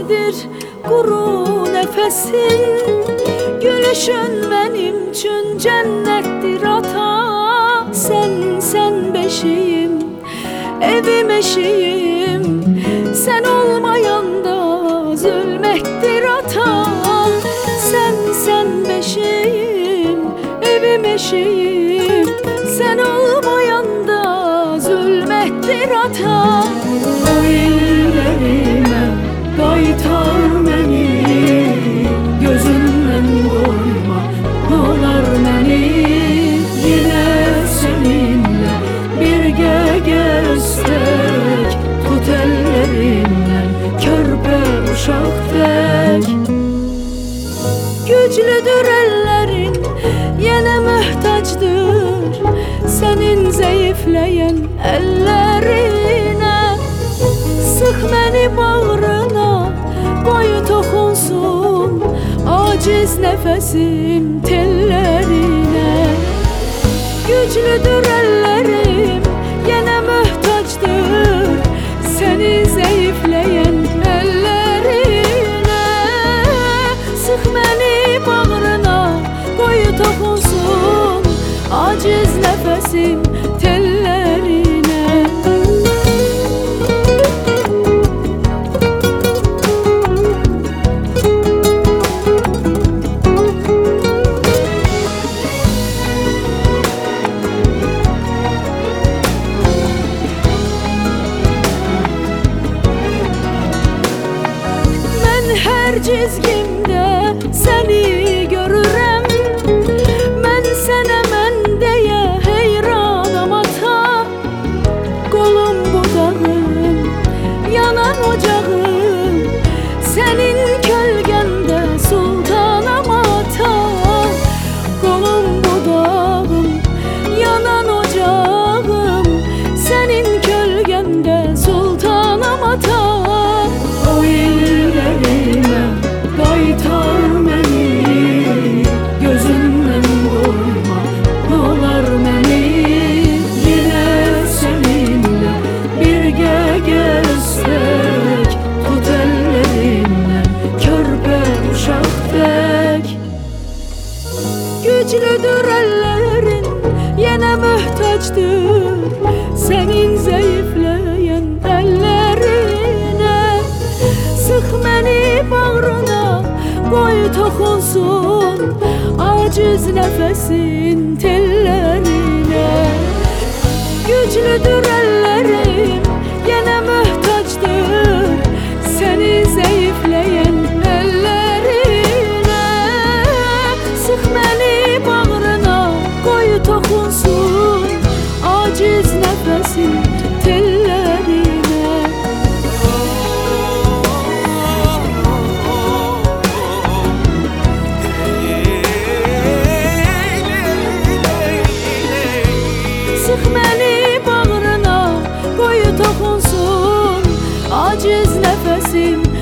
nedir quru nəfəsin? Gülüşün mənim üçün cənnətdir ata. Sən beşiyim, evim eşiyim. Sən olmayanda zülmətdir ata. Sən beşiyim, evim eşiyim. Sən olmayanda zülmətdir ata. O illərimə qaytar məni, gözündən qoyma olar məni. Yenə səninlə birgə gəzsək, tut əllərimdən körpə uşaq tək. Güclüdür əllərin, yenə möhtacdır sənin zəifləyən əllərinə. Sıx məni bağrına, qoy toxunsun aciz nəfəsim tellərinə. Güclüdür əllərim, yenə möhtacdır səni zəifləyən əllərinə. Sıx məni bağrına, qoy toxunsun aciz nəfəsim tellərinə. Hər cizgimdə səni görürəm. Mən sənə mən deyə heyranam ata. Qolum budağım, yanan ocağım, sənin kölgəndə sultanam ata. Qolum budağım, yanan ocağım, sənin kölgəndə sultanam ata. O illərimə qaytar məni, gözündən qoyma olar məni. Yenə səninlə birgə gəzsək, tut əllərimdən körpə uşaq tək. Güclüdür əllərin, yenə möhtacdır sənin zəifləyən əllərinə. Sıx məni bağrına, qoy toxunsun aciz nəfəsin tellərinə. Güclüdür əllərim, yenə möhtacdır səni zəifləyən əllərinə. Sıx məni bağrına, qoy toxunsun aciz nəfəsin tellərinə. Sıx məni bağrına, qoy toxunsun aciz nəfəsim